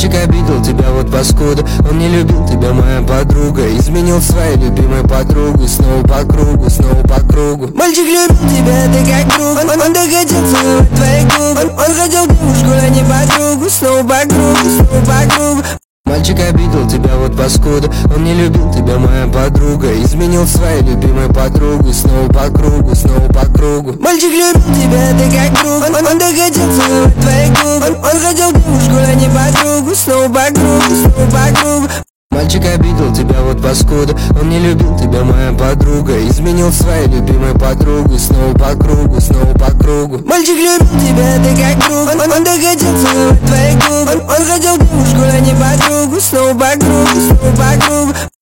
Мальчик обидел тебя, вот паскуда. Он не любил тебя, моя подруга. Изменил своей любимой подругой. Снова по кругу, снова по кругу. Мальчик любил тебя, ты как друг. Он захотел целовать твои губы. Он хотел девушку, а не подругу. Снова по кругу, снова по кругу. Мальчик обидел тебя, вот паскуда. Он не любил тебя, моя подруга. Изменил своей любимой подругой. Снова по кругу, снова по кругу. Мальчик любил тебя, ты как друг. Он захотел целовать твои губы. Он хотел девушку, а не подругу. Снова по кругу, снова по кругу. Мальчик обидел тебя, вот паскуда. Он не любил тебя, моя подруга. Изменил своей любимой подругой. Снова по кругу, снова по кругу. Мальчик любил тебя, ты как друг. Он захотел целовать твои губы. Он хотел девушку, а не подругу. Снова по кругу, снова по кругу.